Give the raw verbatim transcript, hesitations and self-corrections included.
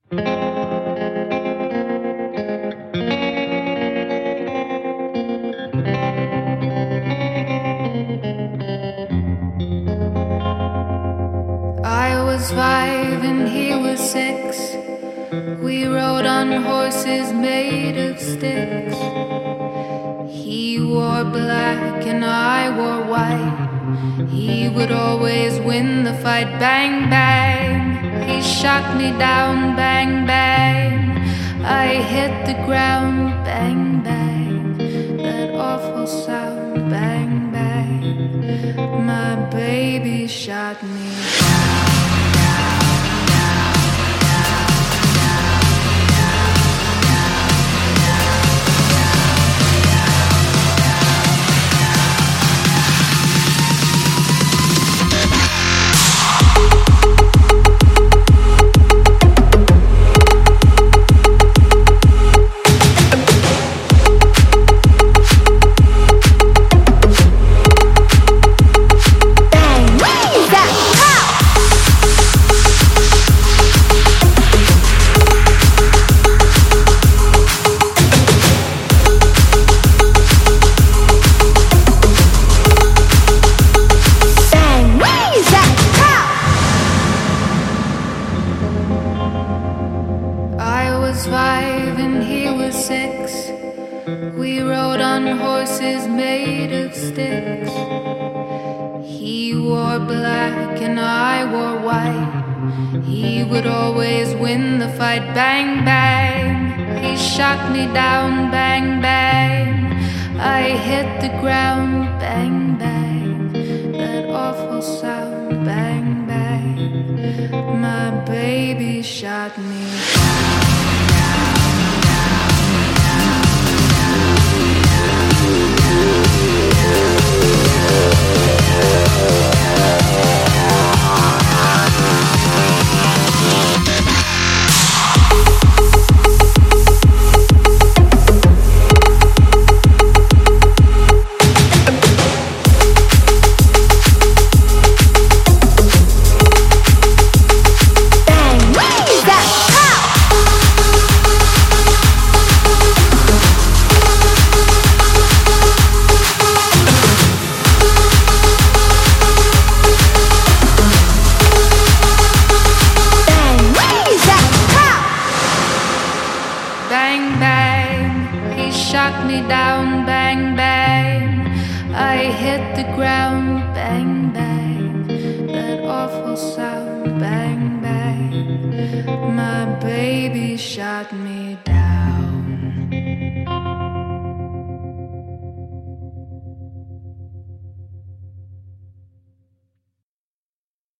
I was five and he was six. We rode on horses made of sticks. He wore black and I wore white. He would always win the fight. Bang, bang. He shot me down. Bang, bang. I hit the ground. Bang, bang. That awful sound. Bang, bang. My baby shot me down. Five and he was six. We rode on horses made of sticks. He wore black and I wore white. He would always win the fight. Bang, bang. He shot me down. Bang, bang. I hit the ground. Bang, bang. That awful sound. Bang, bang. My baby shot me down. Bang, bang, he shot me down. Bang, bang, I hit the ground. Bang, bang, that awful sound. Bang, bang, my baby shot me down.